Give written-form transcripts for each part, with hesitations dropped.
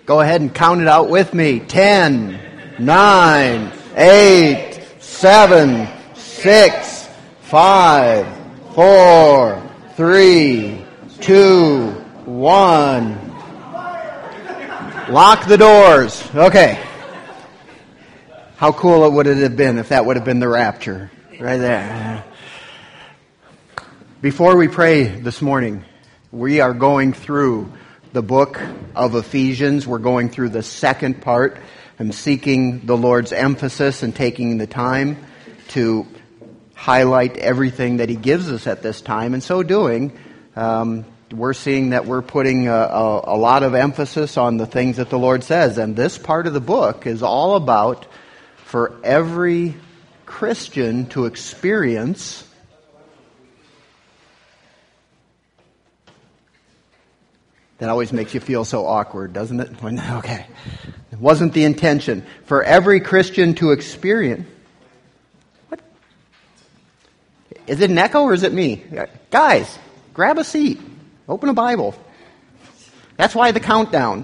Go ahead and count it out with me. 10, 9, 8, 7, 6, 5, 4, 3, 2, 1. Lock the doors. Okay. How cool would it have been if that would have been the rapture? Right there. Before we pray this morning, we are going through the book of Ephesians. We're going through the second part. I'm seeking the Lord's emphasis and taking the time to highlight everything that He gives us at this time. And so doing, we're seeing that we're putting a lot of emphasis on the things that the Lord says. And this part of the book is all about for every Christian to experience That always makes you feel so awkward, doesn't it? Okay. It wasn't the intention. For every Christian to experience. What? Is it an echo or is it me? Guys, grab a seat. Open a Bible. That's why the countdown.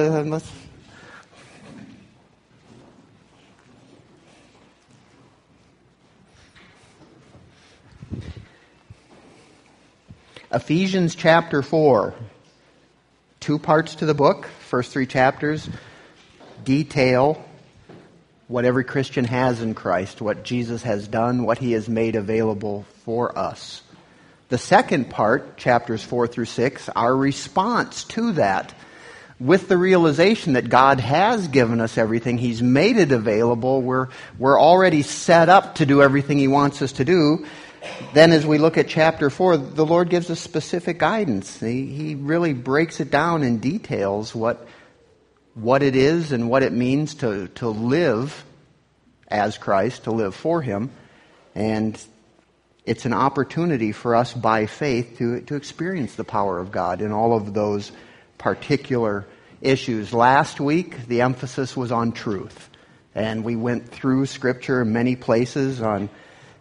Ephesians chapter 4. 2 parts to the book. First 3 chapters detail what every Christian has in Christ, what Jesus has done, what He has made available for us. The second part, chapters 4 through 6, our response to that, with the realization that God has given us everything, He's made it available, we're already set up to do everything He wants us to do. Then as we look at chapter 4, the Lord gives us specific guidance. He really breaks it down in details what it is and what it means to live as Christ, to live for Him. And it's an opportunity for us by faith to experience the power of God in all of those particular issues. Last week, the emphasis was on truth. And we went through Scripture in many places on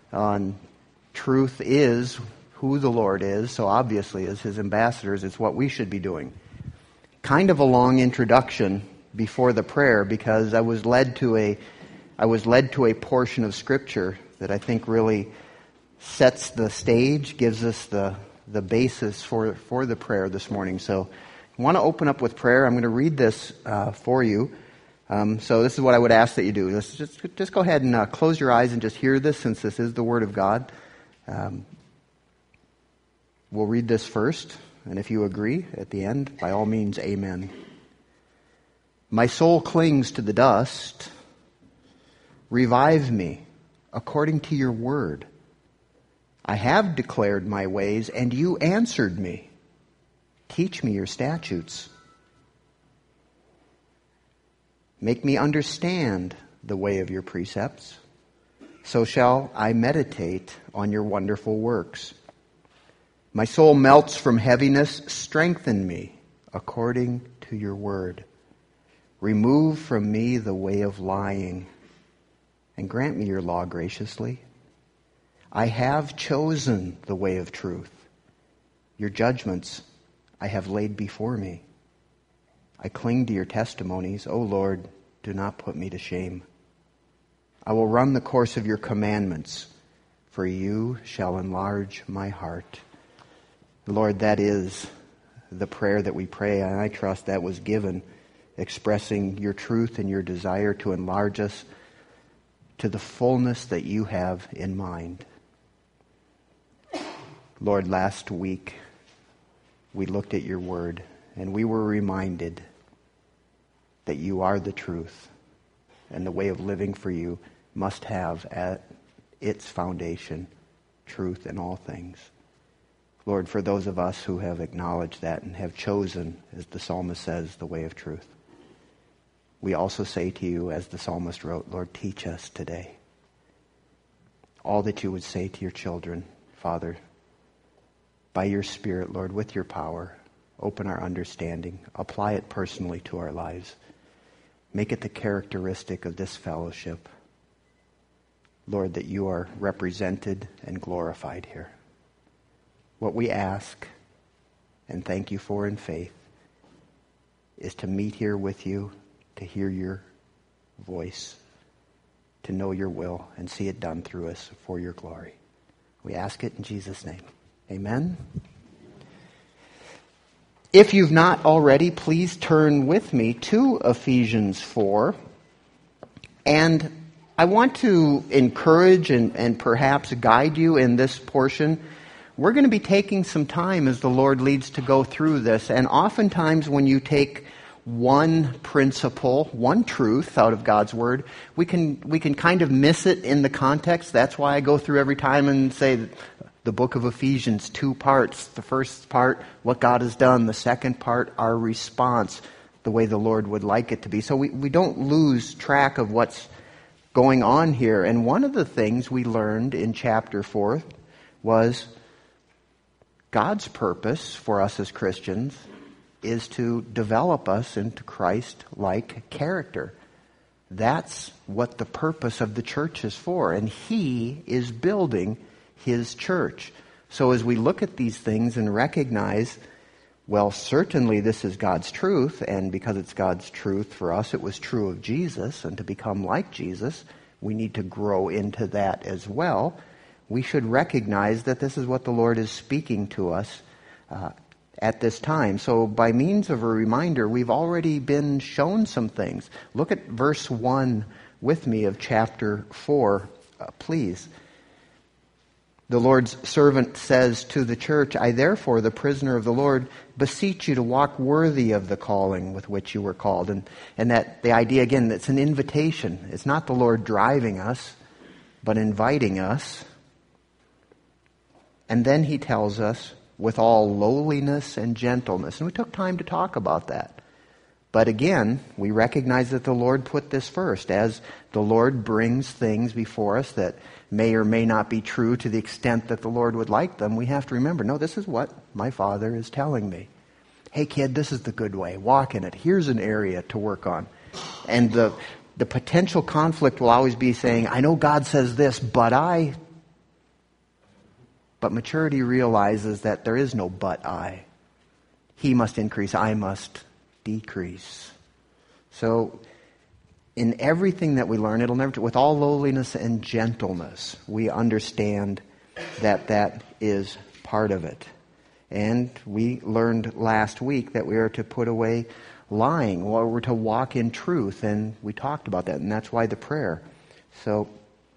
truth is who the Lord is, so obviously as His ambassadors, it's what we should be doing. Kind of a long introduction before the prayer because I was led to a portion of Scripture that I think really sets the stage, gives us the basis for the prayer this morning. So I want to open up with prayer. I'm going to read this for you. So this is what I would ask that you do. Let's just go ahead and close your eyes and just hear this, since this is the Word of God. We'll read this first, and if you agree at the end, by all means, amen. My soul clings to the dust. Revive me according to your word. I have declared my ways, and you answered me. Teach me your statutes. Make me understand the way of your precepts. So shall I meditate on your wonderful works. My soul melts from heaviness. Strengthen me according to your word. Remove from me the way of lying, and grant me your law graciously. I have chosen the way of truth. Your judgments I have laid before me. I cling to your testimonies. O Lord, do not put me to shame. I will run the course of your commandments, for you shall enlarge my heart. Lord, that is the prayer that we pray, and I trust that was given, expressing your truth and your desire to enlarge us to the fullness that you have in mind. Lord, last week we looked at your word, and we were reminded that you are the truth, and the way of living for you must have at its foundation truth in all things. Lord, for those of us who have acknowledged that and have chosen, as the psalmist says, the way of truth, we also say to you, as the psalmist wrote, Lord, teach us today all that you would say to your children, Father, by your Spirit, Lord, with your power, open our understanding, apply it personally to our lives. Make it the characteristic of this fellowship, Lord, that you are represented and glorified here. What we ask and thank you for in faith is to meet here with you, to hear your voice, to know your will, and see it done through us for your glory. We ask it in Jesus' name. Amen. If you've not already, please turn with me to Ephesians 4. And I want to encourage and perhaps guide you in this portion. We're going to be taking some time as the Lord leads to go through this. And oftentimes when you take one principle, one truth out of God's Word, we can kind of miss it in the context. That's why I go through every time and say the book of Ephesians, 2 parts. The first part, what God has done. The second part, our response, the way the Lord would like it to be. So we don't lose track of what's going on here. And one of the things we learned in chapter 4 was God's purpose for us as Christians is to develop us into Christ-like character. That's what the purpose of the church is for. And He is building His church. So as we look at these things and recognize, well, certainly this is God's truth, and because it's God's truth for us, it was true of Jesus, and to become like Jesus, we need to grow into that as well. We should recognize that this is what the Lord is speaking to us at this time. So by means of a reminder, we've already been shown some things. Look at verse 1 with me of chapter 4, please. The Lord's servant says to the church, I therefore, the prisoner of the Lord, beseech you to walk worthy of the calling with which you were called. And that the idea, again, it's an invitation. It's not the Lord driving us, but inviting us. And then He tells us, with all lowliness and gentleness. And we took time to talk about that. But again, we recognize that the Lord put this first. As the Lord brings things before us that may or may not be true to the extent that the Lord would like them, we have to remember, no, this is what my Father is telling me. Hey kid, this is the good way. Walk in it. Here's an area to work on. And the potential conflict will always be saying, I know God says this, but maturity realizes that there is no but I. He must increase, I must decrease. So in everything that we learn, it'll never, with all lowliness and gentleness, we understand that is part of it. And we learned last week that we are to put away lying, or we're to walk in truth, and we talked about that, and that's why the prayer. So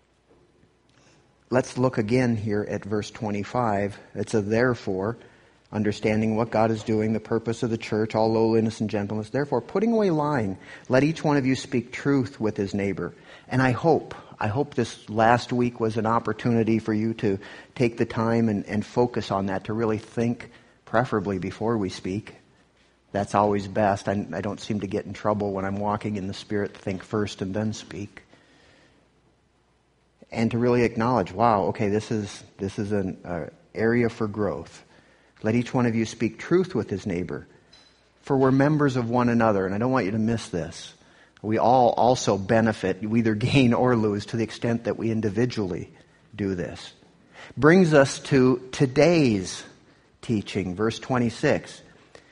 let's look again here at verse 25. It's a therefore, understanding what God is doing, the purpose of the church, all lowliness and gentleness. Therefore, putting away lying, let each one of you speak truth with his neighbor. And I hope this last week was an opportunity for you to take the time and focus on that, to really think preferably before we speak. That's always best. I don't seem to get in trouble when I'm walking in the Spirit to think first and then speak. And to really acknowledge, wow, okay, this is an area for growth. Let each one of you speak truth with his neighbor, for we're members of one another, and I don't want you to miss this. We all also benefit, we either gain or lose, to the extent that we individually do this. Brings us to today's teaching, verse 26.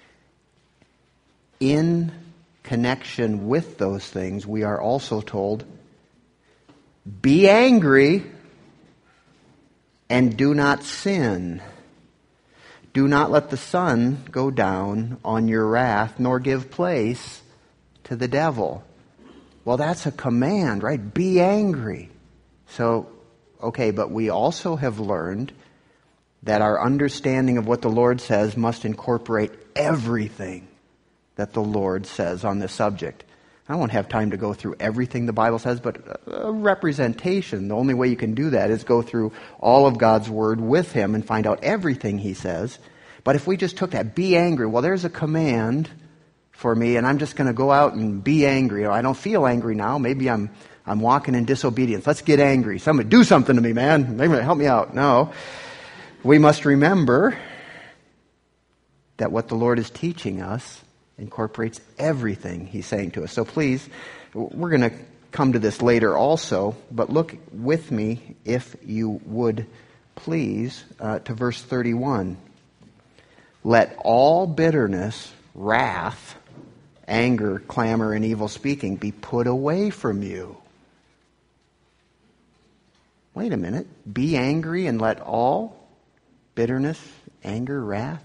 In connection with those things, we are also told, be angry and do not sin. Do not let the sun go down on your wrath, nor give place to the devil. Well, that's a command, right? Be angry. So, okay, but we also have learned that our understanding of what the Lord says must incorporate everything that the Lord says on this subject. I won't have time to go through everything the Bible says, but a representation. The only way you can do that is go through all of God's Word with Him and find out everything He says. But if we just took that, be angry, well, there's a command for me, and I'm just going to go out and be angry. I don't feel angry now. Maybe I'm walking in disobedience. Let's get angry. Somebody do something to me, man. Maybe help me out. No. We must remember that what the Lord is teaching us incorporates everything He's saying to us. So please, we're going to come to this later also, but look with me, if you would please, to verse 31. Let all bitterness, wrath, anger, clamor, and evil speaking be put away from you. Wait a minute. Be angry and let all bitterness, anger, wrath,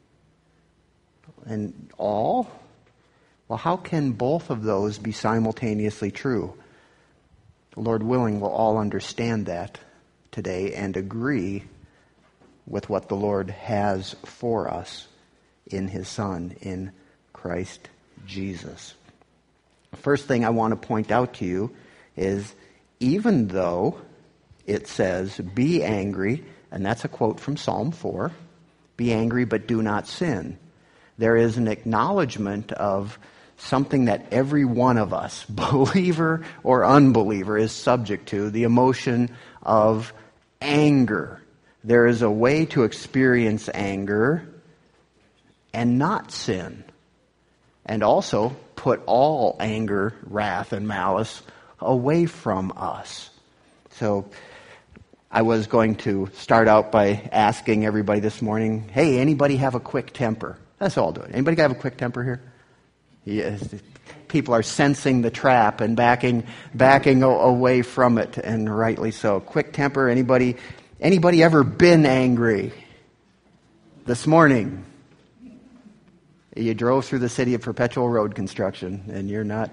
and all? Well, how can both of those be simultaneously true? Lord willing, we'll all understand that today and agree with what the Lord has for us in His Son, in Christ Jesus. First thing I want to point out to you is, even though it says, be angry, and that's a quote from Psalm 4, be angry but do not sin, there is an acknowledgement of something that every one of us, believer or unbeliever, is subject to, the emotion of anger. There is a way to experience anger and not sin, and also put all anger, wrath, and malice away from us. So I was going to start out by asking everybody this morning, hey, anybody have a quick temper? That's all I'll do. Anybody have a quick temper here? Yes. People are sensing the trap and backing away from it, and rightly so. Quick temper. Anybody ever been angry? This morning, you drove through the city of perpetual road construction, and you're not.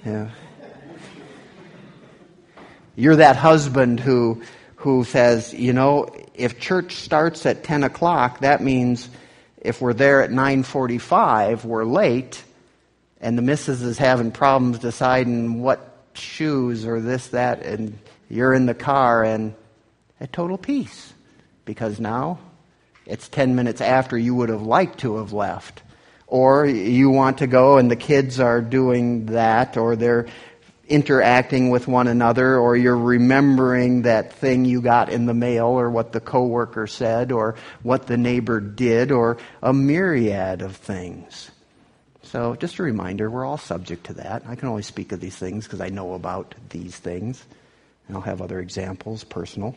You're that husband who says, if church starts at 10 o'clock, that means if we're there at 9:45, we're late. And the missus is having problems deciding what shoes or this, that, and you're in the car and at total peace. Because now it's 10 minutes after you would have liked to have left. Or you want to go and the kids are doing that, or they're interacting with one another, or you're remembering that thing you got in the mail, or what the coworker said, or what the neighbor did, or a myriad of things. So just a reminder, we're all subject to that. I can only speak of these things because I know about these things. And I'll have other examples, personal,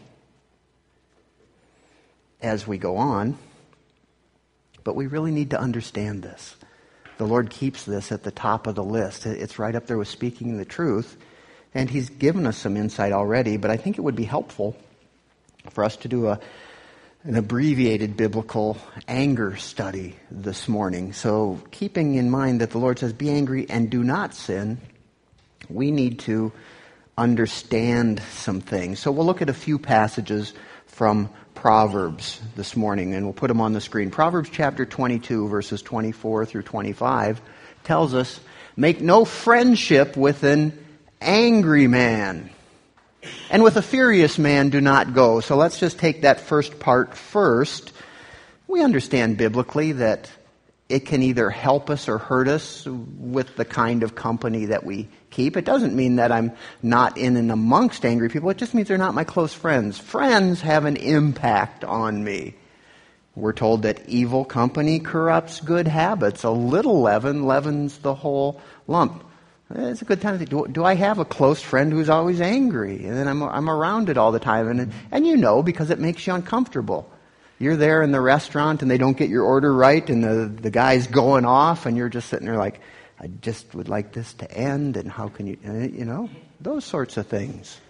as we go on. But we really need to understand this. The Lord keeps this at the top of the list. It's right up there with speaking the truth. And He's given us some insight already, but I think it would be helpful for us to do an abbreviated biblical anger study this morning. So keeping in mind that the Lord says, be angry and do not sin, we need to understand some things. So we'll look at a few passages from Proverbs this morning, and we'll put them on the screen. Proverbs chapter 22, verses 24 through 25, tells us, make no friendship with an angry man, and with a furious man do not go. So let's just take that first part first. We understand biblically that it can either help us or hurt us with the kind of company that we keep. It doesn't mean that I'm not in and amongst angry people. It just means they're not my close friends. Friends have an impact on me. We're told that evil company corrupts good habits. A little leaven leavens the whole lump. It's a good time to think, do I have a close friend who's always angry? And then I'm around it all the time. And because it makes you uncomfortable. You're there in the restaurant and they don't get your order right and the guy's going off and you're just sitting there like, I just would like this to end, and how can you, those sorts of things.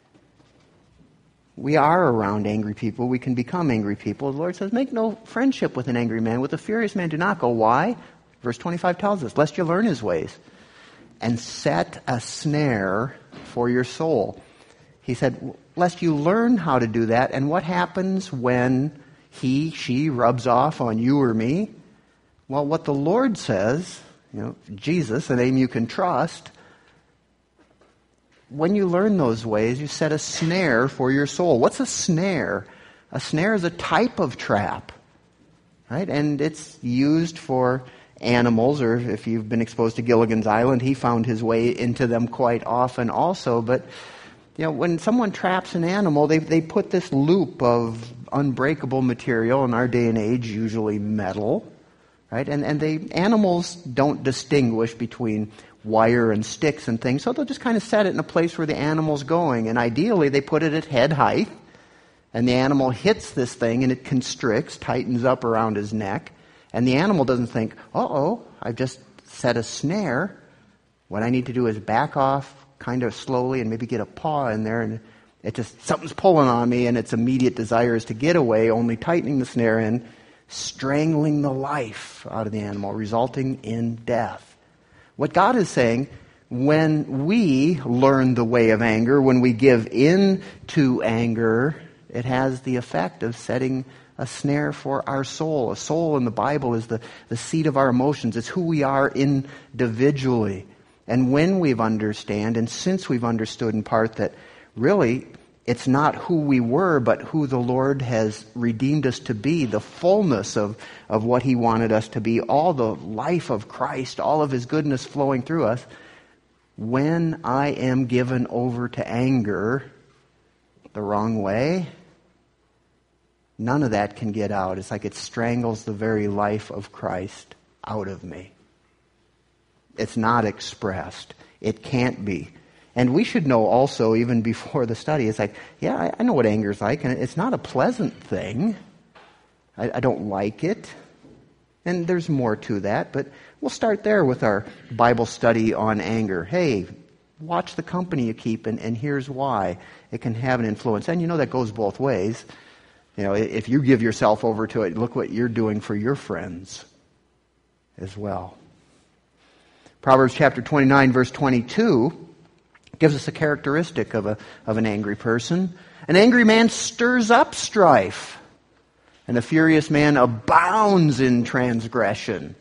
We are around angry people. We can become angry people. The Lord says, make no friendship with an angry man. With a furious man, do not go. Why? Verse 25 tells us, lest you learn his ways and set a snare for your soul. He said, lest you learn how to do that. And what happens when she rubs off on you or me? Well, what the Lord says, Jesus, a name you can trust, when you learn those ways, you set a snare for your soul. What's a snare? A snare is a type of trap, right? And it's used for animals, or if you've been exposed to Gilligan's Island, he found his way into them quite often also. But when someone traps an animal, they put this loop of unbreakable material, in our day and age, usually metal, right? And animals don't distinguish between wire and sticks and things, so they'll just kind of set it in a place where the animal's going. And ideally, they put it at head height, and the animal hits this thing, and it constricts, tightens up around his neck, and the animal doesn't think, I've just set a snare, what I need to do is back off kind of slowly and maybe get a paw in there, and it just, something's pulling on me, and its immediate desire is to get away, only tightening the snare in, strangling the life out of the animal, resulting in death. What God is saying, when we learn the way of anger, when we give in to anger, it has the effect of setting a snare for our soul. A soul in the Bible is the seat of our emotions. It's who we are individually. And when we've understand, and since we've understood in part that really it's not who we were, but who the Lord has redeemed us to be, the fullness of what He wanted us to be, all the life of Christ, all of His goodness flowing through us, when I am given over to anger the wrong way, none of that can get out. It's like it strangles the very life of Christ out of me. It's not expressed. It can't be. And we should know also, even before the study, it's like, yeah, I know what anger is like, and it's not a pleasant thing. I don't like it. And there's more to that, but we'll start there with our Bible study on anger. Hey, watch the company you keep, and here's why. It can have an influence. And you know that goes both ways. You know, if you give yourself over to it, look what you're doing for your friends as well. Proverbs chapter 29, verse 22 gives us a characteristic of an angry person. An angry man stirs up strife, and a furious man abounds in transgression.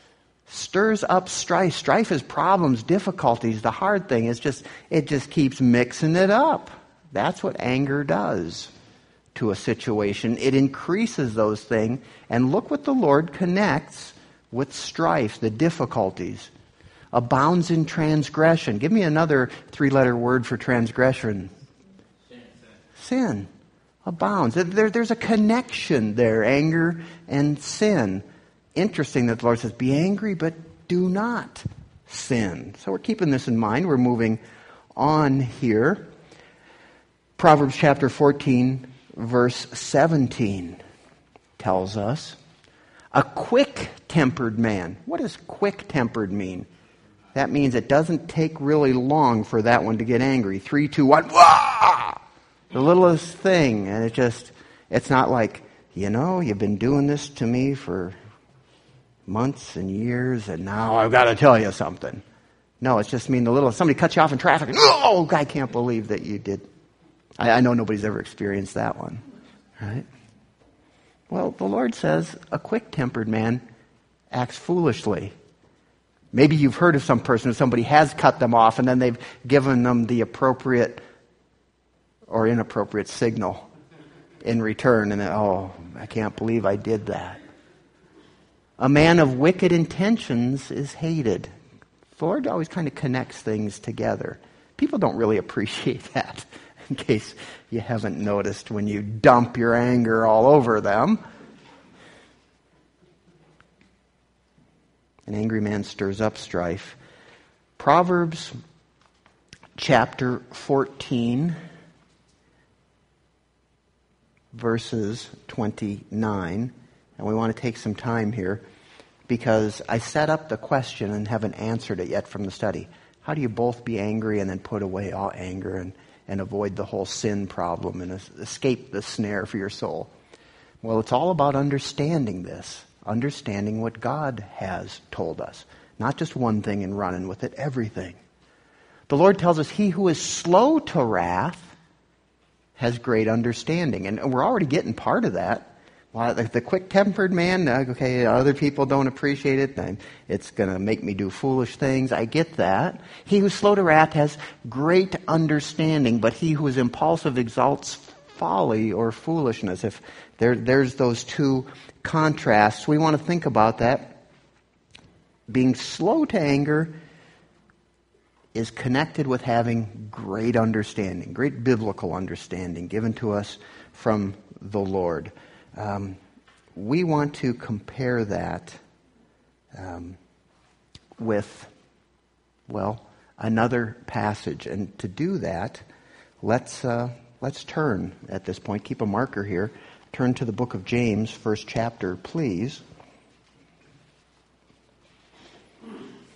Stirs up strife. Strife is problems, difficulties. The hard thing is it just keeps mixing it up. That's what anger does to a situation. It increases those things. And look what the Lord connects with strife, the difficulties. Abounds in transgression. Give me another 3-letter word for transgression. Sin. Abounds. There's a connection there, anger and sin. Interesting that the Lord says, be angry, but do not sin. So we're keeping this in mind. We're moving on here. Proverbs chapter 14, verse 17 tells us, a quick-tempered man. What does quick-tempered mean? That means it doesn't take really long for that one to get angry. 3, 2, 1, wah! The littlest thing. And it's not like, you've been doing this to me for months and years, and now I've got to tell you something. No, it's just somebody cuts you off in traffic, and, oh, I can't believe that you did. I know nobody's ever experienced that one. Right? Well, the Lord says a quick-tempered man acts foolishly. Maybe you've heard of some person, somebody has cut them off, and then they've given them the appropriate or inappropriate signal in return. And then, oh, I can't believe I did that. A man of wicked intentions is hated. The Lord always kind of connects things together. People don't really appreciate that, in case you haven't noticed when you dump your anger all over them. An angry man stirs up strife. Proverbs chapter 14, verses 29. And we want to take some time here because I set up the question and haven't answered it yet from the study. How do you both be angry and then put away all anger and avoid the whole sin problem and escape the snare for your soul? Well, it's all about understanding this. Understanding what God has told us. Not just one thing and running with it, everything. The Lord tells us, he who is slow to wrath has great understanding. And we're already getting part of that. Well, the quick-tempered man, okay, other people don't appreciate it, then it's going to make me do foolish things. I get that. He who's slow to wrath has great understanding, but he who is impulsive exalts folly or foolishness. If there's those two contrasts, we want to think about that. Being slow to anger is connected with having great understanding, great biblical understanding given to us from the Lord. We want to compare that with, another passage. And to do that, let's turn at this point. Keep a marker here. Turn to the book of James, first chapter, please.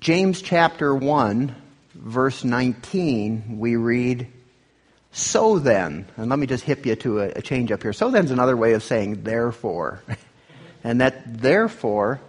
James chapter 1, verse 19, we read, "So then," and let me just hip you to a change up here. So then's another way of saying therefore. And that therefore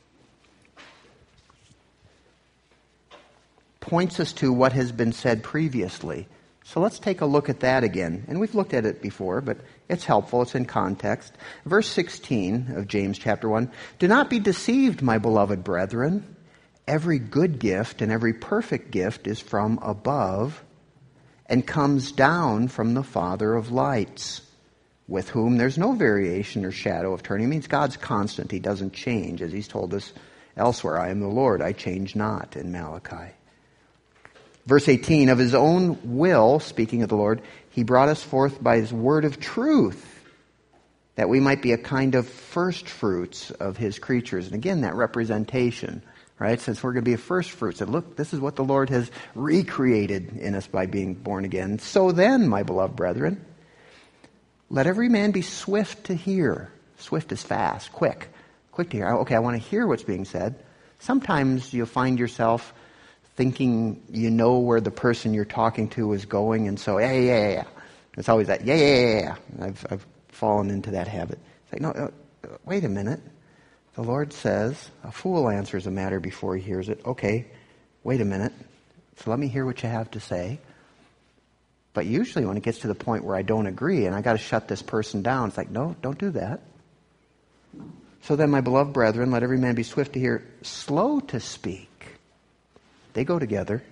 points us to what has been said previously. So let's take a look at that again. And we've looked at it before, but it's helpful. It's in context. Verse 16 of James chapter 1, "Do not be deceived, my beloved brethren. Every good gift and every perfect gift is from above and comes down from the Father of lights, with whom there's no variation or shadow of turning." It means God's constant. He doesn't change, as he's told us elsewhere. "I am the Lord, I change not," in Malachi. Verse 18, "Of his own will," speaking of the Lord, "he brought us forth by his word of truth, that we might be a kind of first fruits of his creatures." And again, that representation, right? Since we're going to be a first fruits, that look, this is what the Lord has recreated in us by being born again. "So then, my beloved brethren, let every man be swift to hear." Swift is fast, quick to hear. Okay, I want to hear what's being said. Sometimes you'll find yourself thinking you know where the person you're talking to is going, and so, yeah. It's always that, yeah. I've fallen into that habit. It's like, no, wait a minute. The Lord says, a fool answers a matter before he hears it. Okay, wait a minute. So let me hear what you have to say. But usually when it gets to the point where I don't agree and I got to shut this person down, it's like, no, don't do that. "So then, my beloved brethren, let every man be swift to hear, slow to speak." They go together.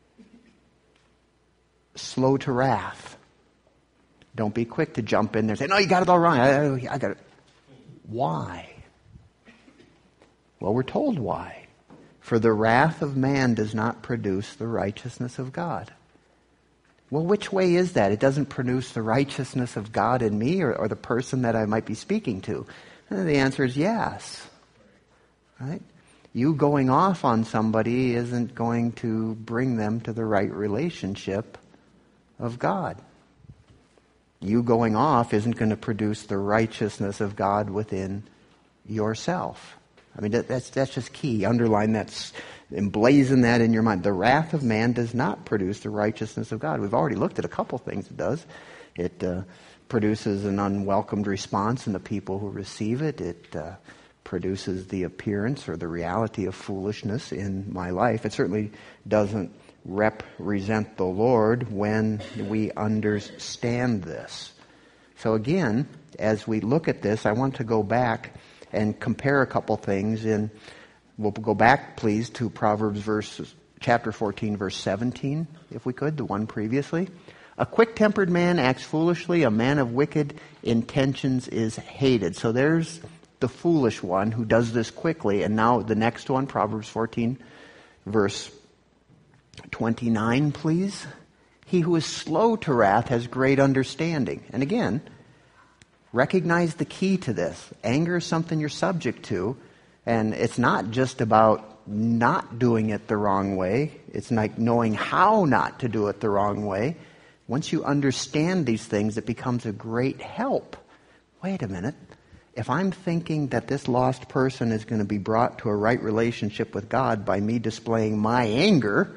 "Slow to wrath." Don't be quick to jump in there and say, "No, you got it all wrong. I got it." Why? Well, we're told why. "For the wrath of man does not produce the righteousness of God." Well, which way is that? It doesn't produce the righteousness of God in me or the person that I might be speaking to. And the answer is yes. Right? You going off on somebody isn't going to bring them to the right relationship of God. You going off isn't going to produce the righteousness of God within yourself. I mean, that's just key. Underline that, emblazon that in your mind. The wrath of man does not produce the righteousness of God. We've already looked at a couple things it does. It produces an unwelcomed response in the people who receive it. It produces the appearance or the reality of foolishness in my life. It certainly doesn't represent the Lord when we understand this. So again, as we look at this, I want to go back and compare a couple things. We'll go back, please, to Proverbs chapter 14, verse 17, if we could, the one previously. "A quick-tempered man acts foolishly. A man of wicked intentions is hated." So there's the foolish one who does this quickly. And now the next one, Proverbs 14, verse 29, please. "He who is slow to wrath has great understanding." And again, recognize the key to this. Anger is something you're subject to. And it's not just about not doing it the wrong way. It's like knowing how not to do it the wrong way. Once you understand these things, it becomes a great help. Wait a minute. If I'm thinking that this lost person is going to be brought to a right relationship with God by me displaying my anger,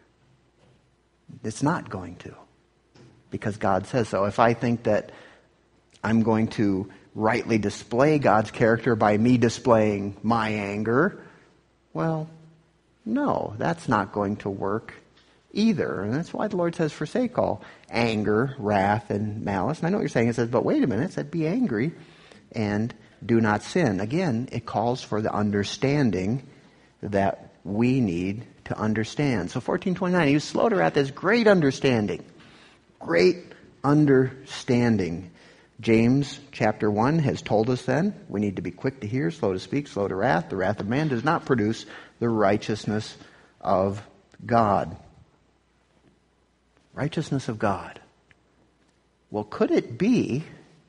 it's not going to. Because God says so. If I think that I'm going to rightly display God's character by me displaying my anger, well, no, that's not going to work either. And that's why the Lord says, forsake all anger, wrath, and malice. And I know what you're saying. It says, but wait a minute. It said, be angry and do not sin. Again, it calls for the understanding that we need to understand. So 14:29, he was slow to wrath, has great understanding. Great understanding. James chapter 1 has told us then we need to be quick to hear, slow to speak, slow to wrath. The wrath of man does not produce the righteousness of God. Righteousness of God. Well, could it be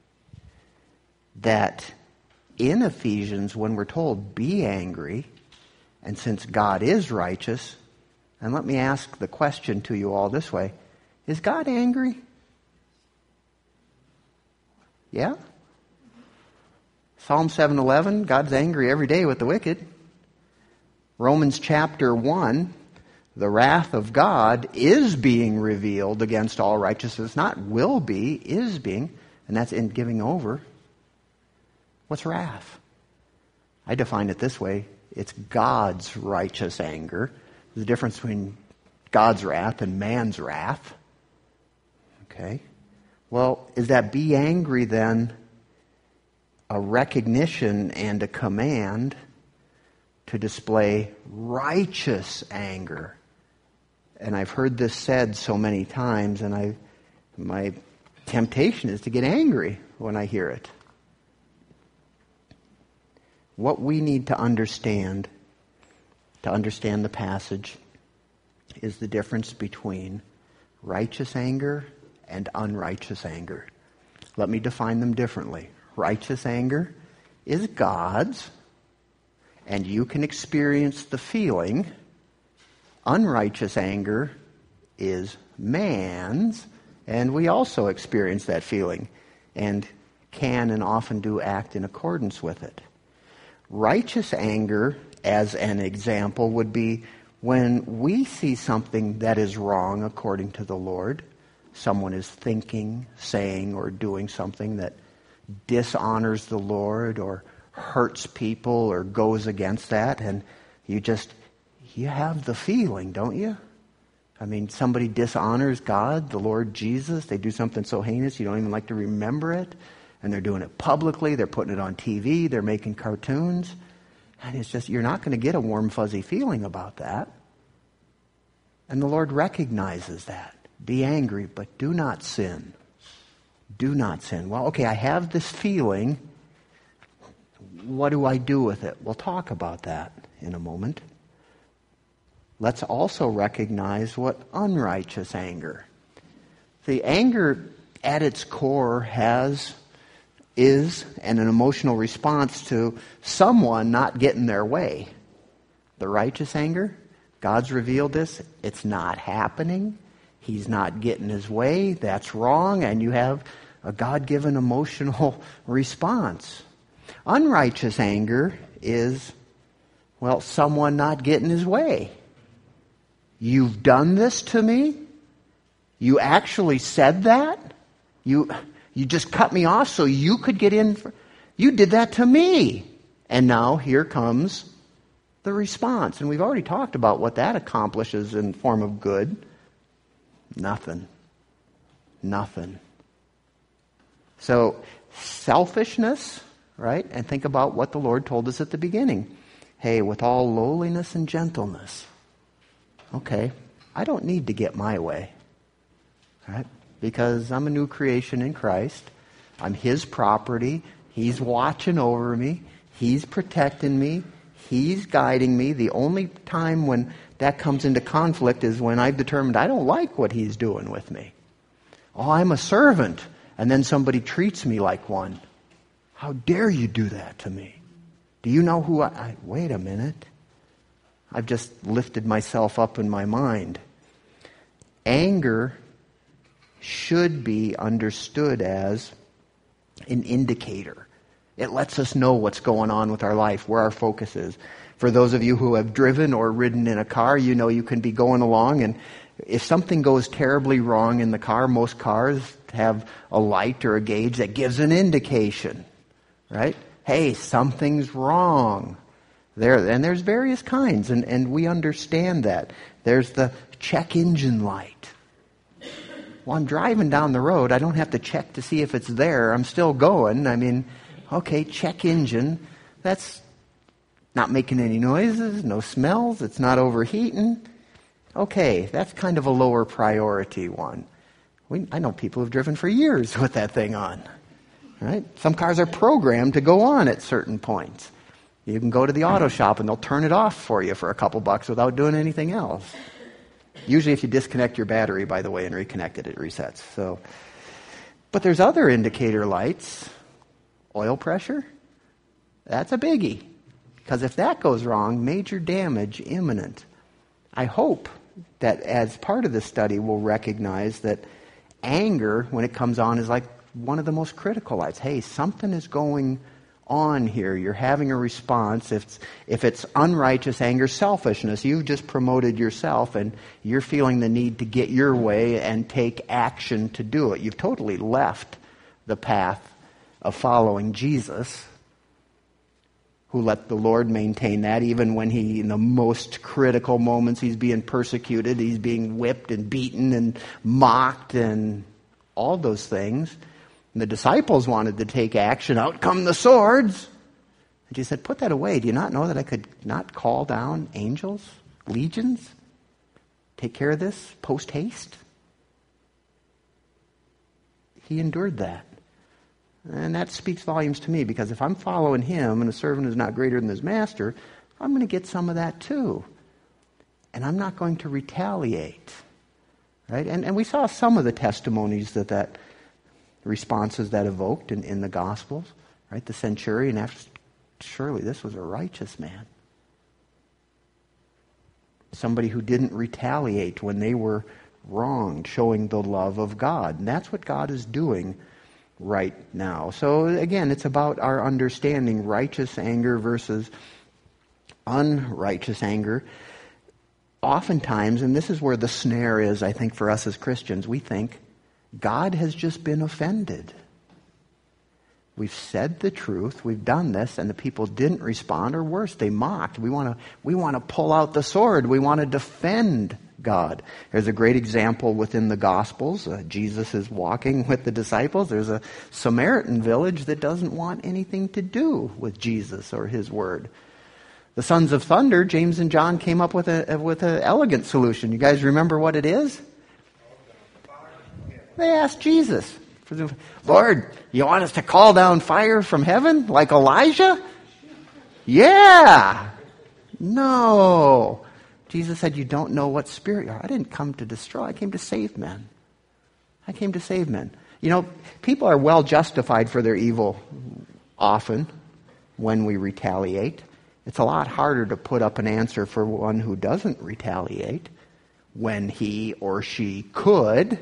that in Ephesians, when we're told, be angry, and since God is righteous, and let me ask the question to you all this way, is God angry? Yeah? Psalm 7:11, God's angry every day with the wicked. Romans chapter 1, the wrath of God is being revealed against all righteousness. Not will be, is being. And that's in giving over. What's wrath? I define it this way. It's God's righteous anger. There's a difference between God's wrath and man's wrath. Okay. Well, is that be angry then a recognition and a command to display righteous anger? And I've heard this said so many times, and my temptation is to get angry when I hear it. What we need to understand the passage, is the difference between righteous anger and unrighteous anger. Let me define them differently. Righteous anger is God's, and you can experience the feeling. Unrighteous anger is man's, and we also experience that feeling and can and often do act in accordance with it. Righteous anger, as an example, would be when we see something that is wrong according to the Lord. Someone is thinking, saying, or doing something that dishonors the Lord or hurts people or goes against that, and you have the feeling, don't you? I mean, somebody dishonors God, the Lord Jesus. They do something so heinous you don't even like to remember it. And they're doing it publicly. They're putting it on TV. They're making cartoons. And it's just, you're not going to get a warm, fuzzy feeling about that. And the Lord recognizes that. Be angry, but do not sin. Do not sin. Well, okay, I have this feeling. What do I do with it? We'll talk about that in a moment. Let's also recognize what unrighteous anger. The anger at its core is an emotional response to someone not getting their way. The righteous anger, God's revealed this, it's not happening. He's not getting his way. That's wrong. And you have a God-given emotional response. Unrighteous anger is, someone not getting his way. You've done this to me? You actually said that? You just cut me off so you could get in. You did that to me. And now here comes the response. And we've already talked about what that accomplishes in the form of good. Nothing. So selfishness, right? And think about what the Lord told us at the beginning. Hey, with all lowliness and gentleness. Okay, I don't need to get my way. Right? Because I'm a new creation in Christ. I'm His property. He's watching over me. He's protecting me. He's guiding me. The only time when that comes into conflict is when I've determined I don't like what He's doing with me. Oh, I'm a servant. And then somebody treats me like one. How dare you do that to me? Do you know who I... Wait a minute. I've just lifted myself up in my mind. Anger should be understood as an indicator. It lets us know what's going on with our life, where our focus is. For those of you who have driven or ridden in a car, you know you can be going along, and if something goes terribly wrong in the car, most cars have a light or a gauge that gives an indication, right? Hey, something's wrong. And there's various kinds, and we understand that. There's the check engine light. Well, I'm driving down the road. I don't have to check to see if it's there. I'm still going. I mean, okay, check engine. That's not making any noises, no smells. It's not overheating. Okay, that's kind of a lower priority one. I know people who've driven for years with that thing on. Right? Some cars are programmed to go on at certain points. You can go to the auto shop and they'll turn it off for you for a couple bucks without doing anything else. Usually if you disconnect your battery, by the way, and reconnect it, it resets. But there's other indicator lights. Oil pressure, that's a biggie. Because if that goes wrong, major damage imminent. I hope that as part of this study we'll recognize that anger, when it comes on, is like one of the most critical lights. Hey, something is going on here. You're having a response. If it's unrighteous anger, selfishness, you've just promoted yourself and you're feeling the need to get your way and take action to do it. You've totally left the path of following Jesus, who let the Lord maintain that even when he, in the most critical moments, he's being persecuted, he's being whipped and beaten and mocked and all those things. And the disciples wanted to take action. Out come the swords. And Jesus said, put that away. Do you not know that I could not call down angels, legions? Take care of this post haste? He endured that. And that speaks volumes to me, because if I'm following him and a servant is not greater than his master, I'm going to get some of that too. And I'm not going to retaliate. Right? And we saw some of the testimonies that responses that evoked in the Gospels. Right? The centurion, after, surely this was a righteous man. Somebody who didn't retaliate when they were wronged, showing the love of God. And that's what God is doing right now. So again, it's about our understanding righteous anger versus unrighteous anger. Oftentimes, and this is where the snare is, I think, for us as Christians, we think God has just been offended. We've said the truth, we've done this, and the people didn't respond, or worse, they mocked. We want to pull out the sword. We want to defend God. There's a great example within the Gospels. Jesus is walking with the disciples. There's a Samaritan village that doesn't want anything to do with Jesus or his word. The sons of thunder, James and John, came up with an elegant solution. You guys remember what it is? They asked Jesus, Lord, you want us to call down fire from heaven like Elijah? Yeah. No. Jesus said, you don't know what spirit you are. I didn't come to destroy. I came to save men. I came to save men. You know, people are well justified for their evil often when we retaliate. It's a lot harder to put up an answer for one who doesn't retaliate when he or she could,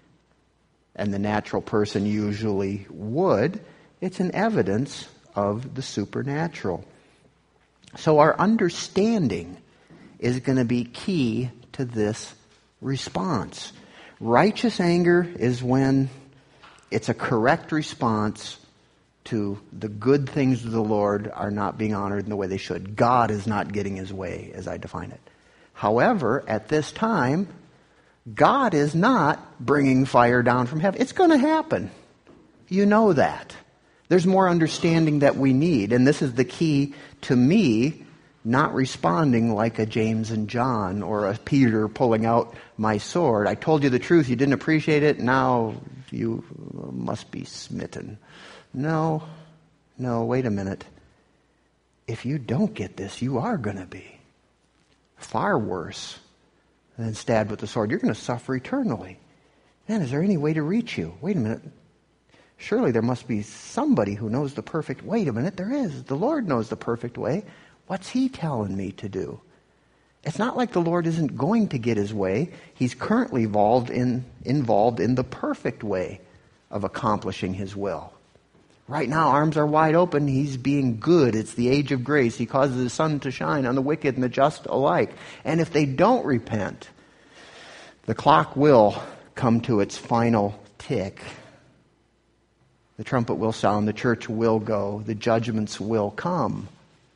and the natural person usually would. It's an evidence of the supernatural. So our understanding is going to be key to this response. Righteous anger is when it's a correct response to the good things of the Lord are not being honored in the way they should. God is not getting his way, as I define it. However, at this time, God is not bringing fire down from heaven. It's going to happen. You know that. There's more understanding that we need, and this is the key to me not responding like a James and John or a Peter pulling out my sword. I told you the truth, you didn't appreciate it, now you must be smitten. No, wait a minute. If you don't get this, you are going to be far worse than stabbed with the sword. You're going to suffer eternally. Man, is there any way to reach you? Wait a minute. Surely there must be somebody who knows the perfect. Wait a minute, there is. The Lord knows the perfect way. What's he telling me to do? It's not like the Lord isn't going to get his way. He's currently involved in the perfect way of accomplishing his will. Right now, arms are wide open. He's being good. It's the age of grace. He causes the sun to shine on the wicked and the just alike. And if they don't repent, the clock will come to its final tick. The trumpet will sound. The church will go. The judgments will come.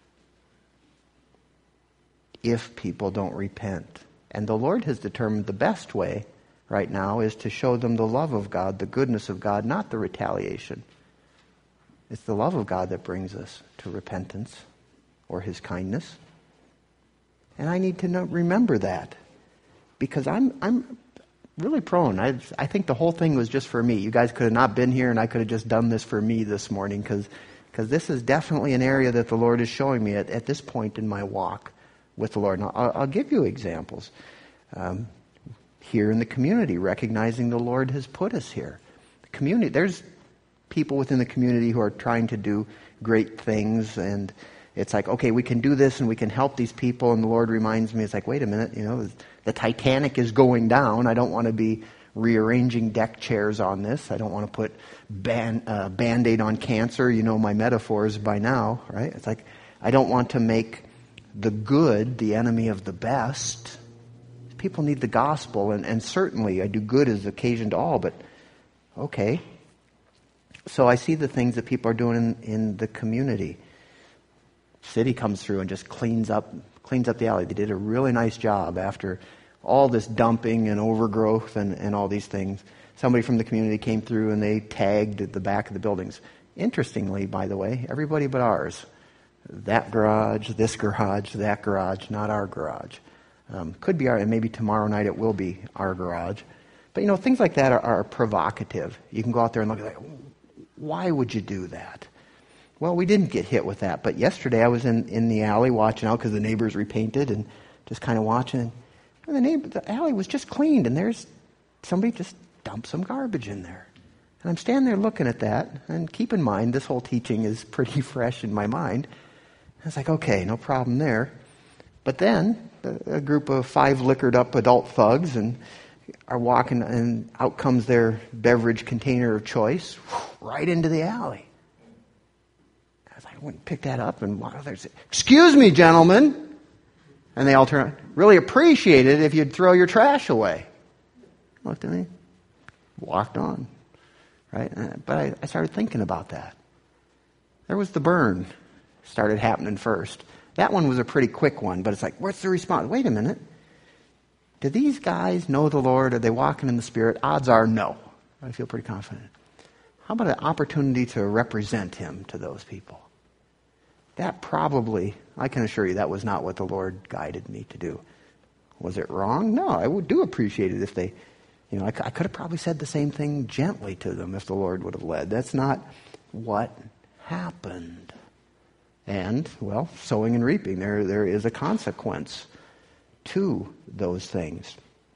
If people don't repent. And the Lord has determined the best way right now is to show them the love of God, the goodness of God, not the retaliation. It's the love of God that brings us to repentance or his kindness. And I need to remember that, because I'm really prone. I think the whole thing was just for me. You guys could have not been here, and I could have just done this for me this morning, because this is definitely an area that the Lord is showing me at this point in my walk with the Lord. And I'll give you examples. Here in the community, recognizing the Lord has put us here. The community, there's people within the community who are trying to do great things, and it's like, okay, we can do this and we can help these people, and the Lord reminds me, it's like, wait a minute, the Titanic is going down. I don't want to be rearranging deck chairs on this. I don't want to put Band-Aid on cancer. You know my metaphors by now, right? It's like I don't want to make the good the enemy of the best. People need the gospel, and certainly I do good as occasion to all, but okay. So I see the things that people are doing in the community. City comes through and just cleans up the alley. They did a really nice job after all this dumping and overgrowth and all these things. Somebody from the community came through and they tagged at the back of the buildings. Interestingly, by the way, everybody but ours. That garage, this garage, that garage, not our garage. Could be our, and maybe tomorrow night it will be our garage. But things like that are provocative. You can go out there and look at that. Why would you do that? Well, we didn't get hit with that. But yesterday I was in the alley watching out because the neighbors repainted and just kind of watching. And the alley was just cleaned, and there's somebody just dumped some garbage in there. And I'm standing there looking at that. And keep in mind, this whole teaching is pretty fresh in my mind. I was like, okay, no problem there. But then a group of 5 liquored up adult thugs and are walking, and out comes their beverage container of choice right into the alley. I was like, I went and picked that up and there's, excuse me, gentlemen. And they all turn around. Really appreciate it if you'd throw your trash away. Looked at me, walked on. Right? But I started thinking about that. There was the burn. Started happening first. That one was a pretty quick one, but it's like, what's the response? Wait a minute. Do these guys know the Lord? Are they walking in the Spirit? Odds are no. I feel pretty confident. How about an opportunity to represent Him to those people? That probably, I can assure you, that was not what the Lord guided me to do. Was it wrong? No, I do appreciate it if they, I could have probably said the same thing gently to them if the Lord would have led. That's not what happened. And, well, sowing and reaping, there is a consequence to those things.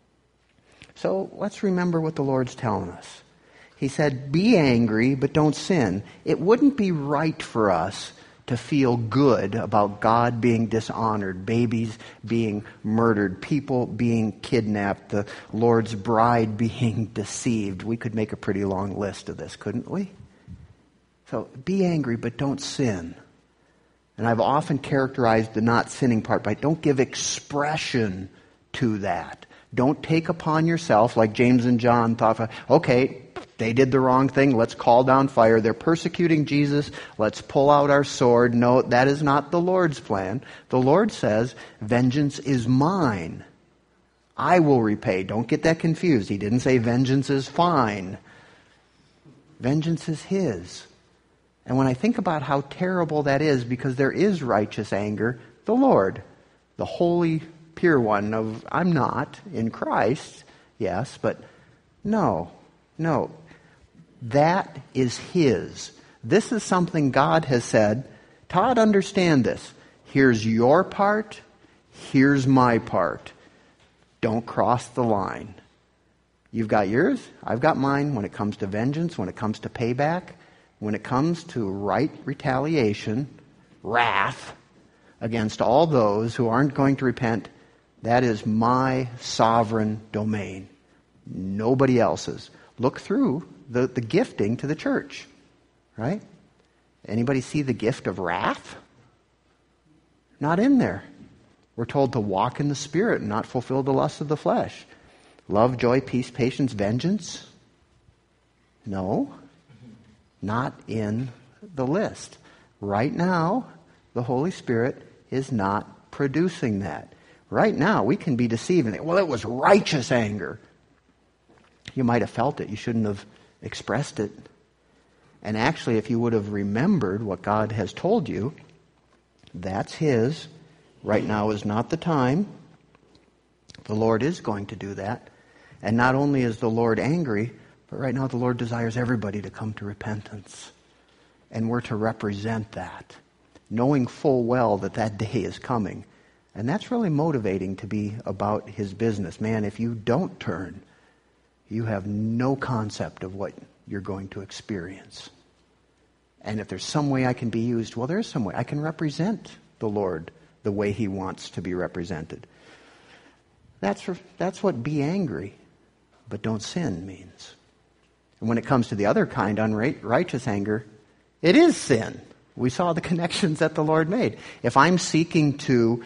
So let's remember what the Lord's telling us. He said, be angry, but don't sin. It wouldn't be right for us to feel good about God being dishonored, babies being murdered, people being kidnapped, the Lord's bride being deceived. We could make a pretty long list of this, couldn't we? So be angry, but don't sin. And I've often characterized the not sinning part by don't give expression to that. Don't take upon yourself, like James and John thought, okay, they did the wrong thing, let's call down fire. They're persecuting Jesus, let's pull out our sword. No, that is not the Lord's plan. The Lord says, vengeance is mine. I will repay. Don't get that confused. He didn't say vengeance is fine. Vengeance is His. And when I think about how terrible that is, because there is righteous anger, the Lord, the holy, pure one of, I'm not in Christ, yes, but no, that is His. This is something God has said, Todd, understand this. Here's your part, here's my part. Don't cross the line. You've got yours, I've got mine when it comes to vengeance, when it comes to payback. When it comes to right retaliation, wrath against all those who aren't going to repent, that is my sovereign domain. Nobody else's. Look through the gifting to the church, right? Anybody see the gift of wrath? Not in there. We're told to walk in the Spirit and not fulfill the lusts of the flesh. Love, joy, peace, patience, vengeance? No. Not in the list. Right now, the Holy Spirit is not producing that. Right now, we can be deceived and think, well, it was righteous anger. You might have felt it. You shouldn't have expressed it. And actually, if you would have remembered what God has told you, that's His. Right now is not the time. The Lord is going to do that. And not only is the Lord angry, but right now the Lord desires everybody to come to repentance. And we're to represent that, knowing full well that that day is coming. And that's really motivating to be about His business. Man, if you don't turn, you have no concept of what you're going to experience. And if there's some way I can be used, well, there's some way. I can represent the Lord the way He wants to be represented. That's what be angry. but don't sin means. And when it comes to the other kind, unrighteous anger, it is sin. We saw the connections that the Lord made. If I'm seeking to,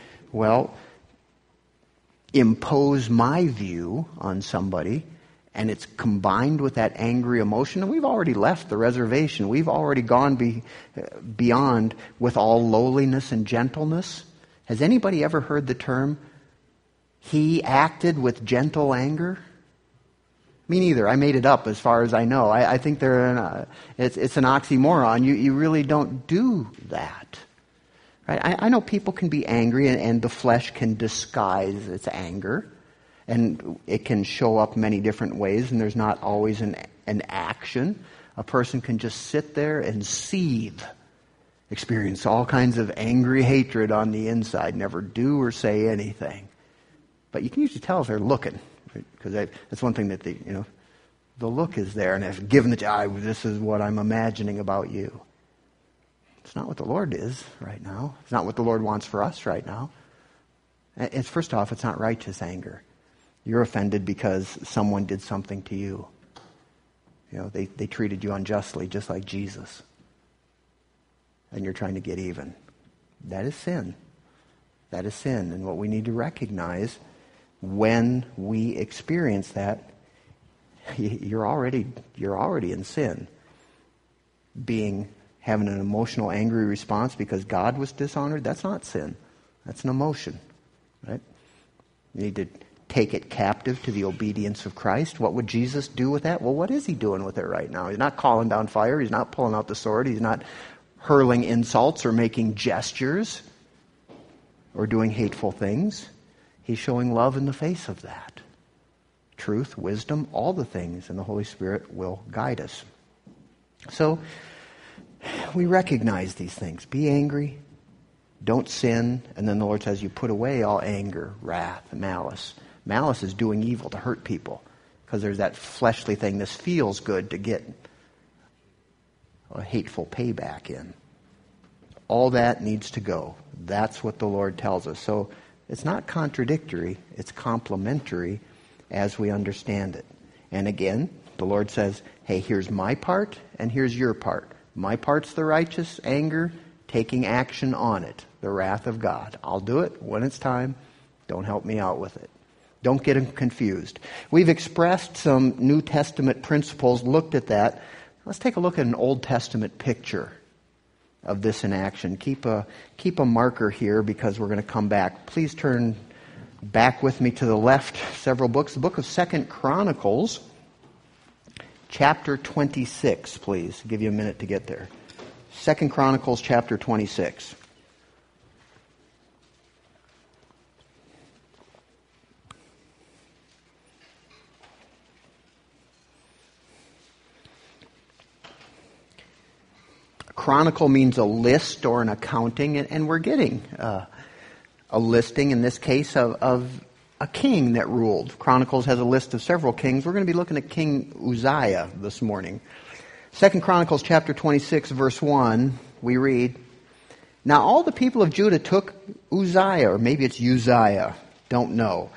impose my view on somebody, and it's combined with that angry emotion, and we've already left the reservation. We've already gone beyond with all lowliness and gentleness. Has anybody ever heard the term, he acted with gentle anger? Me neither. I made it up as far as I know. I think it's an oxymoron. You really don't do that. Right? I know people can be angry and the flesh can disguise its anger. And it can show up many different ways, and there's not always an action. A person can just sit there and seethe, experience all kinds of angry hatred on the inside, never do or say anything. But you can usually tell if they're looking, because that's one thing that the look is there, and if given this is what I'm imagining about you. It's not what the Lord is right now. It's not what the Lord wants for us right now. First off, it's not righteous anger. You're offended because someone did something to you. They treated you unjustly, just like Jesus. And you're trying to get even. That is sin. That is sin. And what we need to recognize when we experience that, you're already in sin. Having an emotional, angry response because God was dishonored, that's not sin. That's an emotion. Right? You need to take it captive to the obedience of Christ. What would Jesus do with that? Well, what is he doing with it right now? He's not calling down fire. He's not pulling out the sword. He's not hurling insults or making gestures or doing hateful things. He's showing love in the face of that. Truth, wisdom, all the things, and the Holy Spirit will guide us. So, we recognize these things. Be angry. Don't sin. And then the Lord says you put away all anger, wrath, malice. Malice is doing evil to hurt people because there's that fleshly thing. This feels good to get a hateful payback in. All that needs to go. That's what the Lord tells us. So it's not contradictory. It's complementary as we understand it. And again, the Lord says, hey, here's my part and here's your part. My part's the righteous anger, taking action on it, the wrath of God. I'll do it when it's time. Don't help me out with it. Don't get confused. We've expressed some New Testament principles, looked at that. Let's take a look at an Old Testament picture of this in action. Keep a marker here because we're going to come back. Please turn back with me to the left several books. The book of 2 Chronicles, chapter 26, please. I'll give you a minute to get there. 2 Chronicles, chapter 26. Chronicle means a list or an accounting, and we're getting a listing, in this case, of a king that ruled. Chronicles has a list of several kings. We're going to be looking at King Uzziah this morning. 2 Chronicles chapter 26, verse 1, we read, Now all the people of Judah took Uzziah, or maybe it's Uzziah, don't know.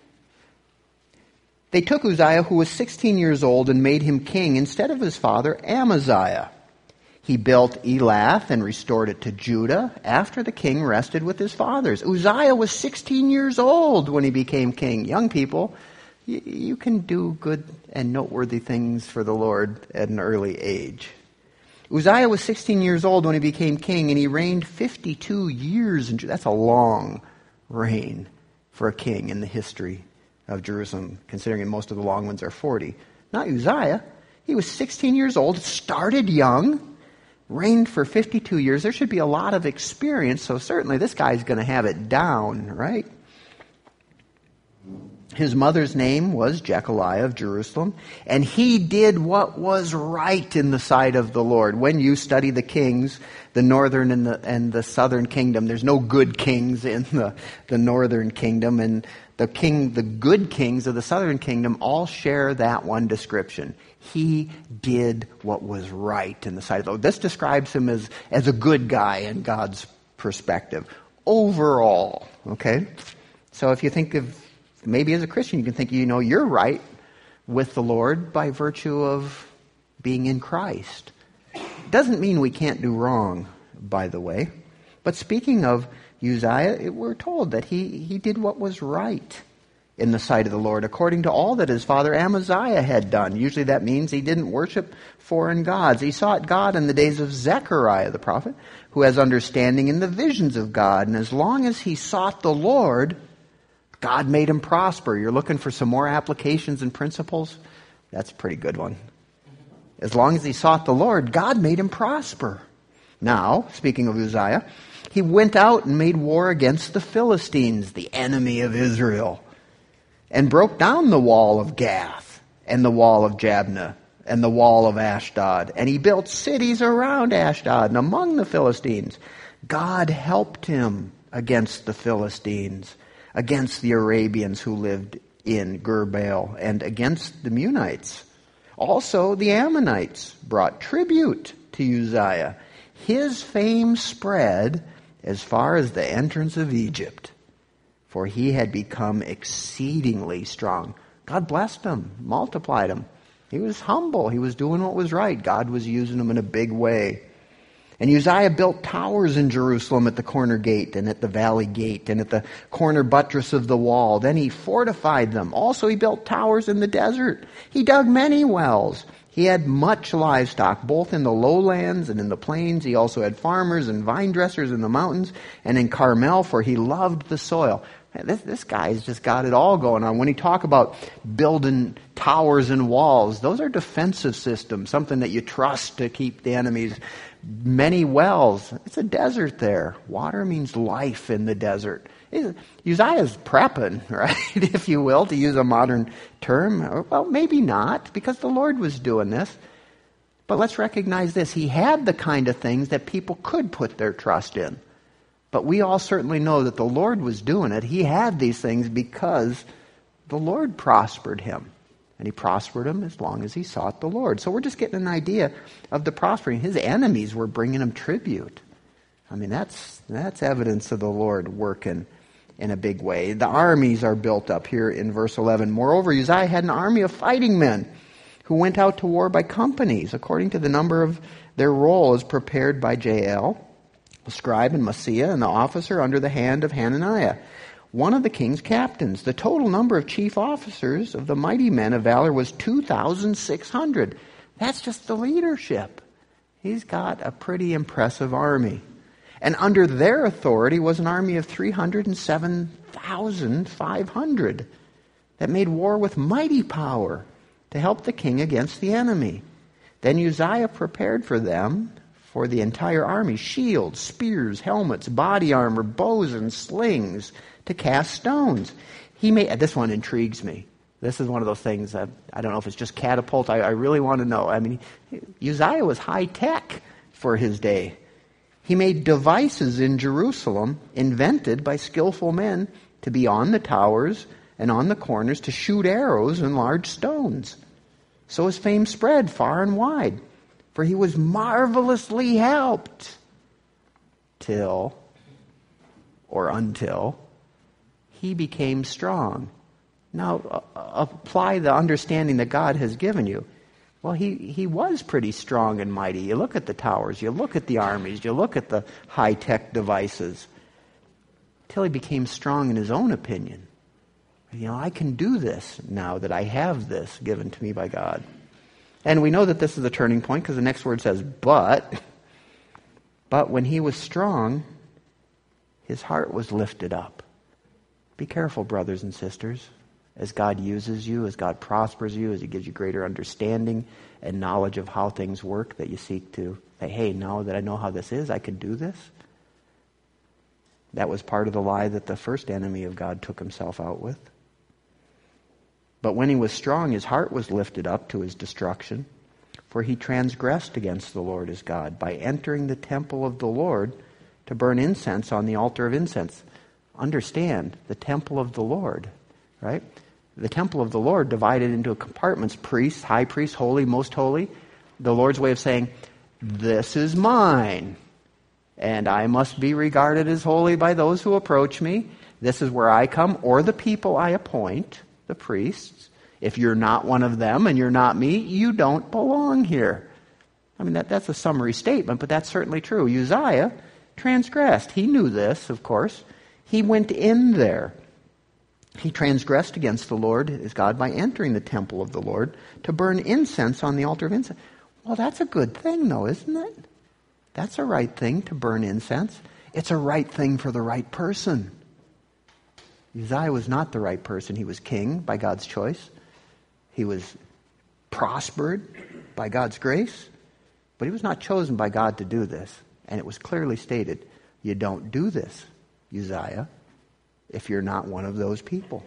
They took Uzziah, who was 16 years old, and made him king instead of his father Amaziah. He built Elath and restored it to Judah after the king rested with his fathers. Uzziah was 16 years old when he became king. Young people, you can do good and noteworthy things for the Lord at an early age. Uzziah was 16 years old when he became king, and he reigned 52 years in Judah. That's a long reign for a king in the history of Jerusalem, considering most of the long ones are 40. Not Uzziah. He was 16 years old, started young, reigned for 52 years. There should be a lot of experience, so certainly this guy's going to have it down, right? His mother's name was Jechaliah of Jerusalem, and he did what was right in the sight of the Lord. When you study the kings, the northern and the southern kingdom, there's no good kings in the northern kingdom, and the good kings of the southern kingdom all share that one description. He did what was right in the sight of the Lord. This describes him as a good guy in God's perspective. Overall, okay? So if you think of, maybe as a Christian, you can think, you're right, with the Lord by virtue of being in Christ. Doesn't mean we can't do wrong, by the way. But speaking of Uzziah, we're told that he did what was right in the sight of the Lord, according to all that his father Amaziah had done. Usually that means he didn't worship foreign gods. He sought God in the days of Zechariah the prophet, who has understanding in the visions of God. And as long as he sought the Lord, God made him prosper. You're looking for some more applications and principles? That's a pretty good one. As long as he sought the Lord, God made him prosper. Now, speaking of Uzziah, he went out and made war against the Philistines, the enemy of Israel, and broke down the wall of Gath and the wall of Jabneh and the wall of Ashdod. And he built cities around Ashdod and among the Philistines. God helped him against the Philistines, against the Arabians who lived in Gur-baal, and against the Munites. Also, the Ammonites brought tribute to Uzziah. His fame spread as far as the entrance of Egypt, for he had become exceedingly strong. God blessed him, multiplied him. He was humble. He was doing what was right. God was using him in a big way. And Uzziah built towers in Jerusalem at the corner gate and at the valley gate and at the corner buttress of the wall. Then he fortified them. Also he built towers in the desert. He dug many wells. He had much livestock, both in the lowlands and in the plains. He also had farmers and vine dressers in the mountains and in Carmel, for he loved the soil. This guy's just got it all going on. When he talk about building towers and walls, those are defensive systems, something that you trust to keep the enemies. Many wells. It's a desert there. Water means life in the desert. Uzziah's prepping, right, if you will, to use a modern term. Well, maybe not, because the Lord was doing this. But let's recognize this. He had the kind of things that people could put their trust in. But we all certainly know that the Lord was doing it. He had these things because the Lord prospered him. And he prospered him as long as he sought the Lord. So we're just getting an idea of the prospering. His enemies were bringing him tribute. I mean, that's evidence of the Lord working in a big way. The armies are built up here in verse 11. Moreover, Uzziah had an army of fighting men who went out to war by companies, according to the number of their roll as prepared by Jael, the scribe, and Maaseiah, and the officer under the hand of Hananiah, one of the king's captains. The total number of chief officers of the mighty men of valor was 2,600. That's just the leadership. He's got a pretty impressive army. And under their authority was an army of 307,500 that made war with mighty power to help the king against the enemy. Then Uzziah prepared for them, for the entire army, shields, spears, helmets, body armor, bows, and slings to cast stones. This one intrigues me. This is one of those things that I don't know if it's just catapult. I really want to know. I mean, Uzziah was high tech for his day. He made devices in Jerusalem invented by skillful men to be on the towers and on the corners to shoot arrows and large stones. So his fame spread far and wide, for he was marvelously helped until he became strong. Now, apply the understanding that God has given you. Well, he was pretty strong and mighty. You look at the towers, you look at the armies, you look at the high-tech devices, till he became strong in his own opinion. You know, I can do this now that I have this given to me by God. And we know that this is a turning point because the next word says, but when he was strong, his heart was lifted up. Be careful, brothers and sisters, as God uses you, as God prospers you, as he gives you greater understanding and knowledge of how things work, that you seek to say, hey, now that I know how this is, I can do this. That was part of the lie that the first enemy of God took himself out with. But when he was strong, his heart was lifted up to his destruction, for he transgressed against the Lord his God by entering the temple of the Lord to burn incense on the altar of incense. Understand, the temple of the Lord, right? The temple of the Lord divided into compartments: priest, high priest, holy, most holy. The Lord's way of saying, this is mine, and I must be regarded as holy by those who approach me. This is where I come, or the people I appoint, the priests. If you're not one of them and you're not me, you don't belong here. I mean, that's a summary statement, but that's certainly true. Uzziah transgressed. He knew this, of course. He went in there. He transgressed against the Lord, his God, by entering the temple of the Lord to burn incense on the altar of incense. Well, that's a good thing, though, isn't it? That's a right thing to burn incense. It's a right thing for the right person. Uzziah was not the right person. He was king by God's choice. He was prospered by God's grace. But he was not chosen by God to do this. And it was clearly stated, you don't do this, Uzziah, if you're not one of those people.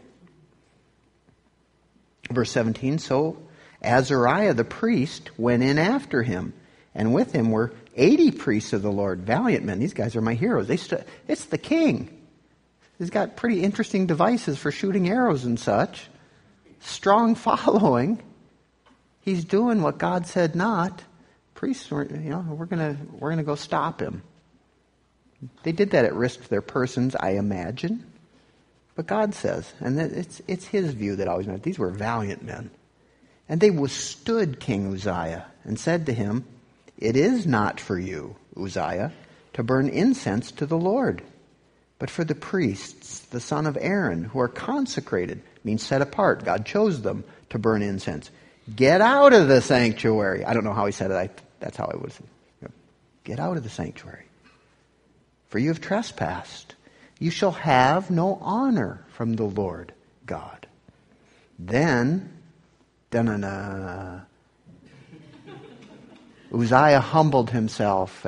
Verse 17, so Azariah the priest went in after him, and with him were 80 priests of the Lord, valiant men. These guys are my heroes. It's the king. He's got pretty interesting devices for shooting arrows and such. Strong following. He's doing what God said not. Priests, we're gonna go stop him. They did that at risk to their persons, I imagine. But God says, and it's his view that always matters. These were valiant men. And they withstood King Uzziah and said to him, it is not for you, Uzziah, to burn incense to the Lord, but for the priests, the son of Aaron, who are consecrated, means set apart. God chose them to burn incense. Get out of the sanctuary. I don't know how he said it. That's how I would say it. Get out of the sanctuary. For you have trespassed. You shall have no honor from the Lord God. Then, Uzziah humbled himself.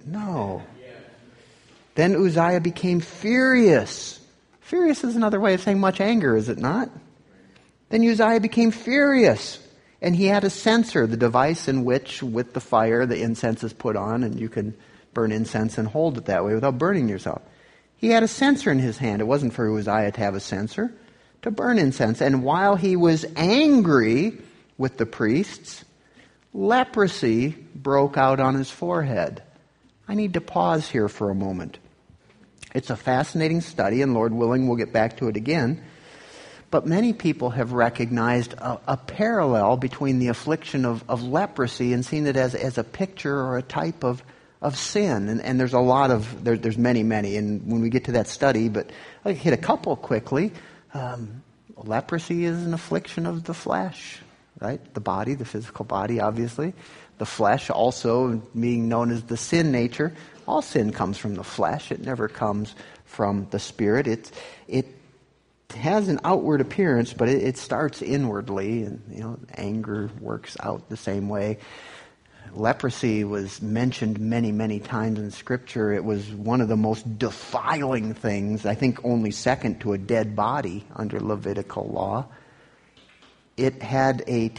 Then Uzziah became furious. Furious is another way of saying much anger, is it not? Then Uzziah became furious. And he had a censer, the device in which, with the fire, the incense is put on, and you can burn incense and hold it that way without burning yourself. He had a censer in his hand. It wasn't for Uzziah to have a censer, to burn incense. And while he was angry with the priests, leprosy broke out on his forehead. I need to pause here for a moment. It's a fascinating study, and Lord willing, we'll get back to it again. But many people have recognized a parallel between the affliction of leprosy and seen it as a picture or a type of sin. And there's a lot of, there's many, and when we get to that study, but I'll hit a couple quickly. Leprosy is an affliction of the flesh, right? The body, the physical body, obviously. The flesh also being known as the sin nature. All sin comes from the flesh. It never comes from the spirit. It has an outward appearance, but it starts inwardly, and anger works out the same way. Leprosy was mentioned many, many times in Scripture. It was one of the most defiling things, I think only second to a dead body under Levitical law. It had a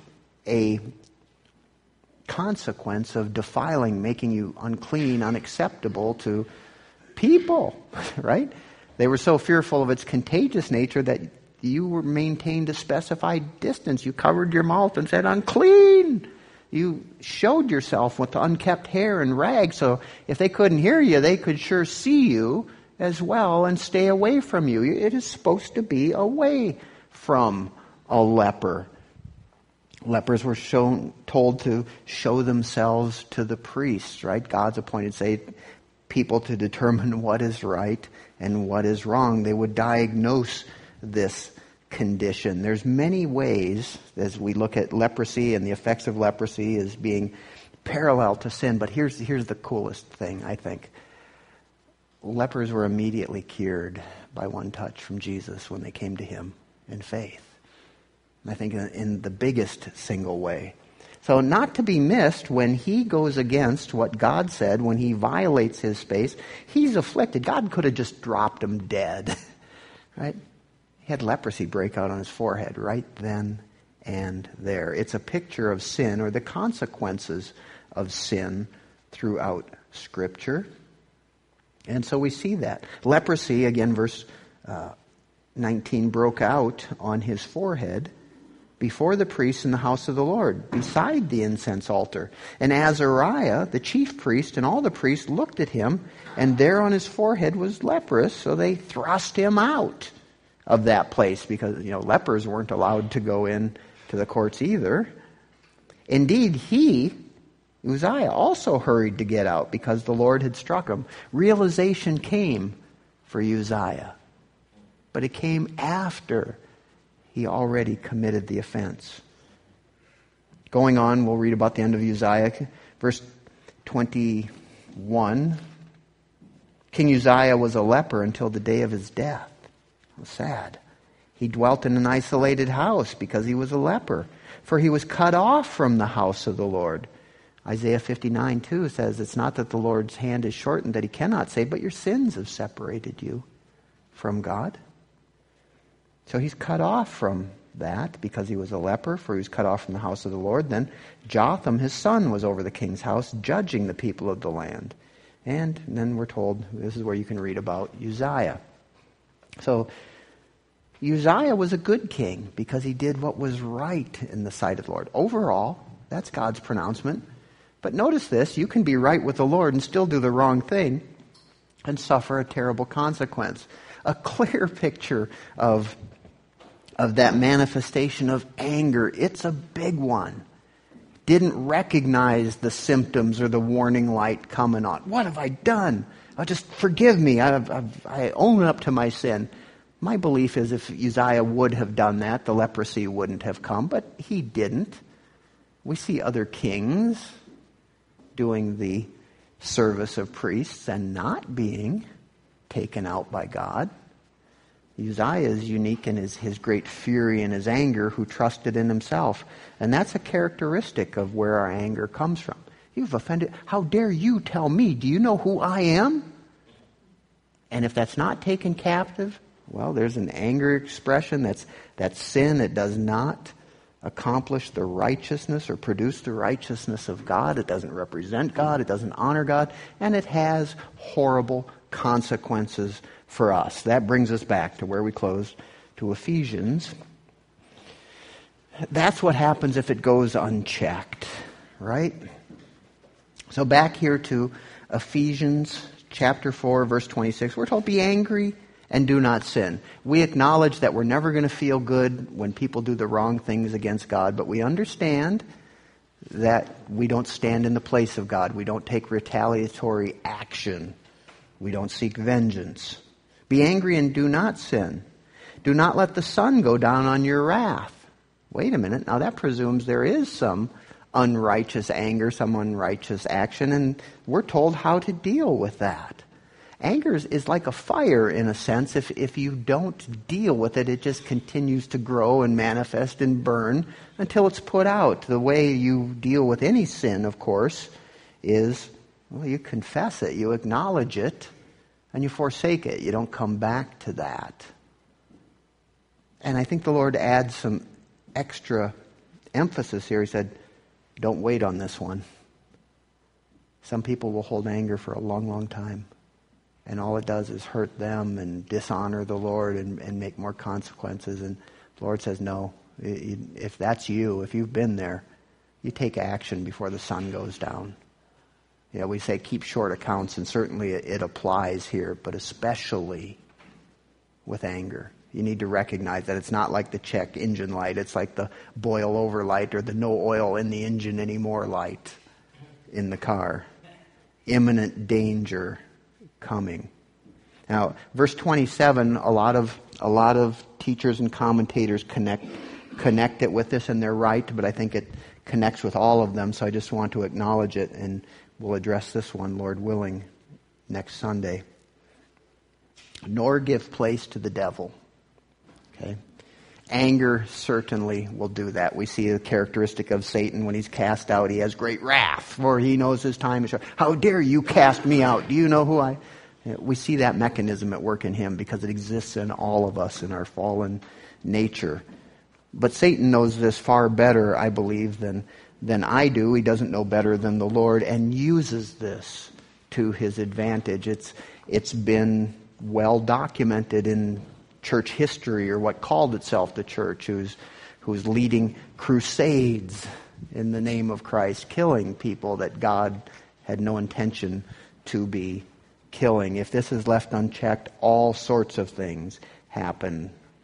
consequence of defiling, making you unclean, unacceptable to people, right? They were so fearful of its contagious nature that you were maintained a specified distance. You covered your mouth and said, unclean. You showed yourself with unkept hair and rags, so if they couldn't hear you, they could sure see you as well and stay away from you. It is supposed to be away from a leper. Lepers were told to show themselves to the priests, right? God's appointed people to determine what is right and what is wrong. They would diagnose this condition. There's many ways as we look at leprosy and the effects of leprosy as being parallel to sin, but here's the coolest thing, I think. Lepers were immediately cured by one touch from Jesus when they came to him in faith. I think in the biggest single way. So not to be missed when he goes against what God said, when he violates his space, he's afflicted. God could have just dropped him dead, right? He had leprosy break out on his forehead right then and there. It's a picture of sin or the consequences of sin throughout Scripture. And so we see that. Leprosy, again, verse 19, broke out on his forehead before the priests in the house of the Lord, beside the incense altar. And Azariah, the chief priest, and all the priests looked at him, and there on his forehead was leprous, so they thrust him out. of that place because, lepers weren't allowed to go in to the courts either. Indeed, Uzziah, also hurried to get out because the Lord had struck him. Realization came for Uzziah, but it came after he already committed the offense. Going on, we'll read about the end of Uzziah. Verse 21. King Uzziah was a leper until the day of his death. It was sad. He dwelt in an isolated house because he was a leper, for he was cut off from the house of the Lord. Isaiah 59:2 says, it's not that the Lord's hand is shortened that he cannot save, but your sins have separated you from God. So he's cut off from that because he was a leper, for he was cut off from the house of the Lord. Then Jotham, his son, was over the king's house, judging the people of the land. And then we're told, this is where you can read about Uzziah. So Uzziah was a good king because he did what was right in the sight of the Lord. Overall, that's God's pronouncement. But notice this, you can be right with the Lord and still do the wrong thing and suffer a terrible consequence. A clear picture of that manifestation of anger. It's a big one. Didn't recognize the symptoms or the warning light coming on. What have I done? Just forgive me. I own up to my sin. My belief is if Uzziah would have done that, the leprosy wouldn't have come, but he didn't. We see other kings doing the service of priests and not being taken out by God. Uzziah is unique in his great fury and his anger, who trusted in himself. And that's a characteristic of where our anger comes from. You've offended. How dare you tell me? Do you know who I am? And if that's not taken captive, well, there's an anger expression. That's sin. It does not accomplish the righteousness or produce the righteousness of God. It doesn't represent God. It doesn't honor God. And it has horrible consequences for us. That brings us back to where we closed, to Ephesians. That's what happens if it goes unchecked, right? So back here to Ephesians chapter 4, verse 26. We're told, be angry and do not sin. We acknowledge that we're never going to feel good when people do the wrong things against God, but we understand that we don't stand in the place of God. We don't take retaliatory action. We don't seek vengeance. Be angry and do not sin. Do not let the sun go down on your wrath. Wait a minute. Now that presumes there is some unrighteous anger, some unrighteous action, and we're told how to deal with that. Anger is like a fire in a sense. If you don't deal with it, it just continues to grow and manifest and burn until it's put out. The way you deal with any sin, of course, is, well, you confess it, you acknowledge it, and you forsake it. You don't come back to that. And I think the Lord adds some extra emphasis here. He said, don't wait on this one. Some people will hold anger for a long, long time. And all it does is hurt them and dishonor the Lord and make more consequences. And the Lord says, no, if that's you, if you've been there, you take action before the sun goes down. Yeah, we say keep short accounts, and certainly it applies here, but especially with anger. You need to recognize that it's not like the check engine light. It's like the boil over light or the no oil in the engine anymore light in the car. Imminent danger coming. Now, verse 27, a lot of teachers and commentators connect it with this, and they're right, but I think it connects with all of them, so I just want to acknowledge it, and we'll address this one, Lord willing, next Sunday. Nor give place to the devil. Okay? Anger certainly will do that. We see the characteristic of Satan when he's cast out. He has great wrath, for he knows his time is short. How dare you cast me out? Do you know who I... We see that mechanism at work in him because it exists in all of us in our fallen nature. But Satan knows this far better, I believe, than I do. He doesn't know better than the Lord, and uses this to his advantage. It's been well documented in church history, or what called itself the church, who's leading crusades in the name of Christ, killing people that God had no intention to be killing. If this is left unchecked, all sorts of things happen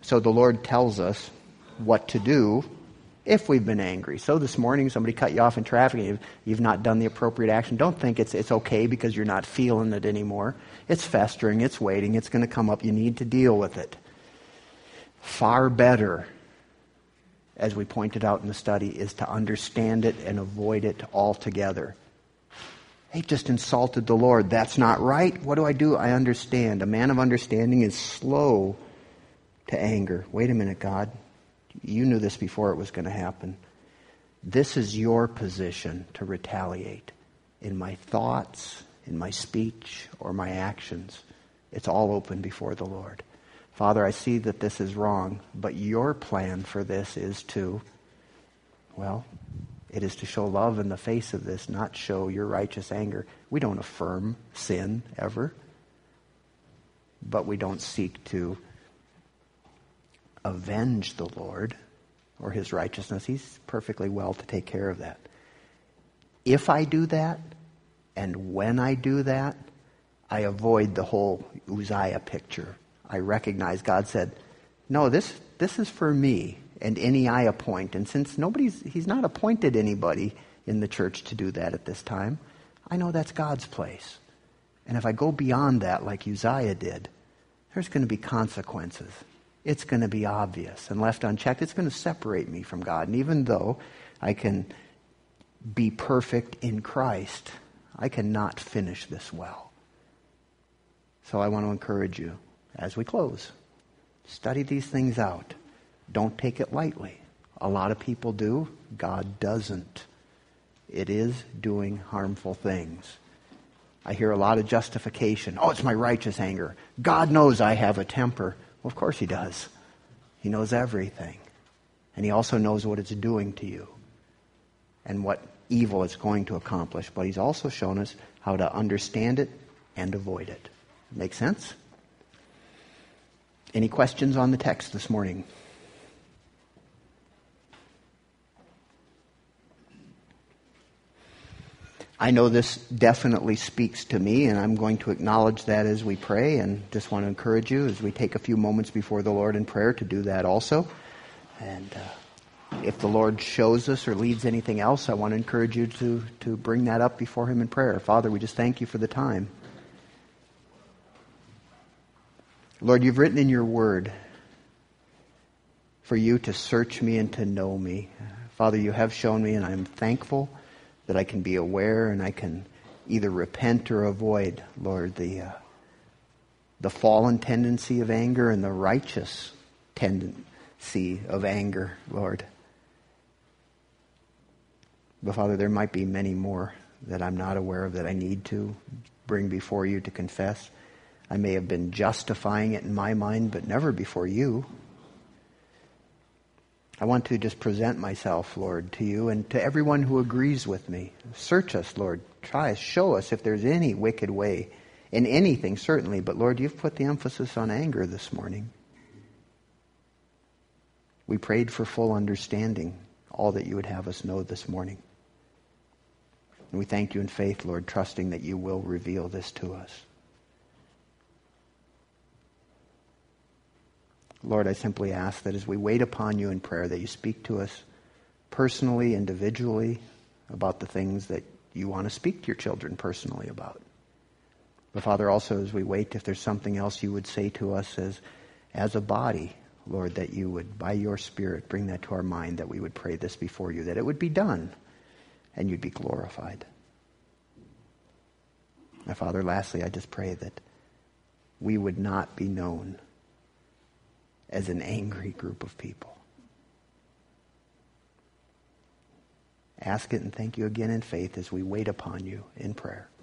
So the Lord tells us what to do if we've been angry. So this morning, somebody cut you off in traffic and you've not done the appropriate action. Don't think it's okay because you're not feeling it anymore. It's festering, it's waiting, it's going to come up. You need to deal with it. Far better, as we pointed out in the study, is to understand it and avoid it altogether. He just insulted the Lord. That's not right. What do? I understand. A man of understanding is slow to anger. Wait a minute, God. You knew this before it was going to happen. This is your position to retaliate in my thoughts, in my speech, or my actions. It's all open before the Lord. Father, I see that this is wrong, but your plan for this is to, it is to show love in the face of this, not show your righteous anger. We don't affirm sin ever, but we don't seek to avenge the Lord or his righteousness. He's perfectly well to take care of that. If I do that, and when I do that, I avoid the whole Uzziah picture. I recognize God said, no, this is for me and any I appoint. And since he's not appointed anybody in the church to do that at this time, I know that's God's place. And if I go beyond that like Uzziah did, there's going to be consequences. It's going to be obvious. And left unchecked, it's going to separate me from God. And even though I can be perfect in Christ, I cannot finish this well. So I want to encourage you, as we close, study these things out. Don't take it lightly. A lot of people do. God doesn't. It is doing harmful things. I hear a lot of justification. Oh, it's my righteous anger. God knows I have a temper. Well, of course he does. He knows everything. And he also knows what it's doing to you and what evil it's going to accomplish. But he's also shown us how to understand it and avoid it. Make sense? Any questions on the text this morning? I know this definitely speaks to me, and I'm going to acknowledge that as we pray, and just want to encourage you as we take a few moments before the Lord in prayer to do that also. And if the Lord shows us or leads anything else, I want to encourage you to bring that up before him in prayer. Father, we just thank you for the time. Lord, you've written in your word for you to search me and to know me. Father, you have shown me, and I'm thankful that I can be aware and I can either repent or avoid, Lord, the fallen tendency of anger and the righteous tendency of anger, Lord. But Father, there might be many more that I'm not aware of that I need to bring before you to confess. I may have been justifying it in my mind, but never before you. I want to just present myself, Lord, to you and to everyone who agrees with me. Search us, Lord. Try us. Show us if there's any wicked way in anything, certainly. But Lord, you've put the emphasis on anger this morning. We prayed for full understanding, all that you would have us know this morning. And we thank you in faith, Lord, trusting that you will reveal this to us. Lord, I simply ask that as we wait upon you in prayer, that you speak to us personally, individually, about the things that you want to speak to your children personally about. But Father, also as we wait, if there's something else you would say to us as a body, Lord, that you would, by your Spirit, bring that to our mind, that we would pray this before you, that it would be done, and you'd be glorified. My Father, lastly, I just pray that we would not be known as an angry group of people. Ask it and thank you again in faith as we wait upon you in prayer.